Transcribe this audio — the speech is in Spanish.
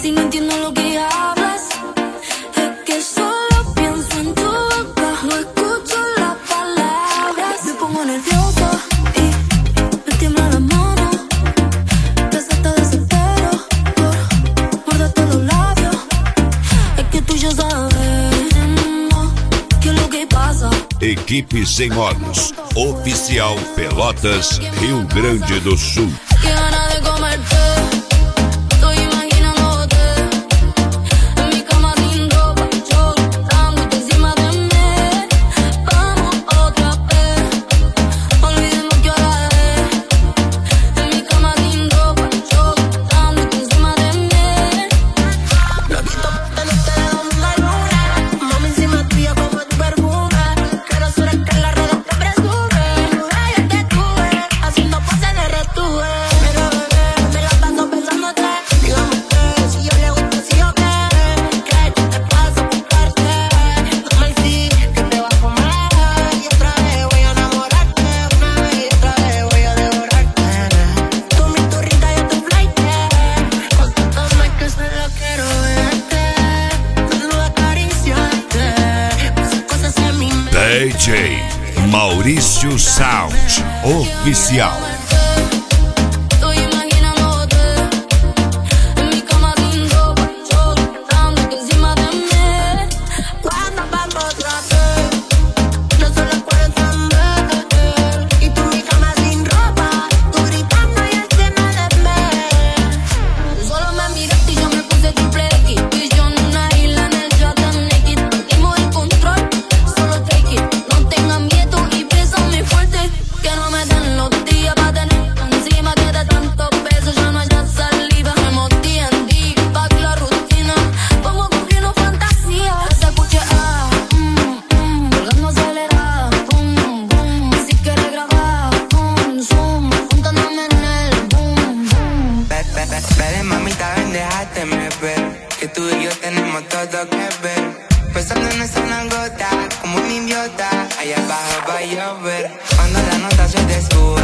Si no entiendo lo que hablas, es que solo pienso en tu boca. No escucho las palabras. Me pongo nerviosa y me tiemblan las manos. Que hasta desespero por morderte los labios. Es que tú ya sabes que es lo que pasa. Equipe Sem Olhos, oficial Pelotas, Rio Grande do Sul. Qué ganas de comerte. Estoy imaginándote en mi cama sin ropa, chocándote encima de mí. Vamos otra vez, olvidemos que hora es. En mi cama sin ropa, chocándote encima de mí. Loquito, tenerte de la luna. Mami encima tuya como tu perfume. Quiero ser el que en las redes te presume. Yo te tuve, haciendo poses de retuve. Mira bebé, me la paso pensándote. Digamos que si yo le gusto, sí o qué. Que tú te pasa por parte. Dame el sí, que te va a comer. Y otra vez voy a enamorarte. Una vez y otra vez voy a devorarte. Tú mi turrita, yo tu flight. Contándome que solo quiero verte. Desnuda acariciarte. Pasan cosas en mi mente. DJ Maurício Sound, oficial. Estoy imaginándote en mi cama sin ropa, chocándote encima de mí. Cuando vamos otra vez, yo solo puedo entender. Y tú en mi cama sin ropa, tú gritando y encima de mí. Tú solo me miraste y yo me puse triple X. Y yo en una isla en el Jordan Naked. Perdimos el control, solo take it. No tengan miedo y bésame fuerte. Que no me den los días pa' tener encima. Que de tantos besos ya no haya saliva. Hacemos D&D, pa' que la rutina. Vamos cogiendo fantasía. Se escucha volando acelerada. Boom, boom. Si quieres grabar, boom, zoom. Juntándome en el boom, boom. Dale mamita, ven, déjateme ver que tú y yo tenemos todo que ver. Pensando en esa gota, como un idiota. Allá abajo va a llover cuando la nota se te sube.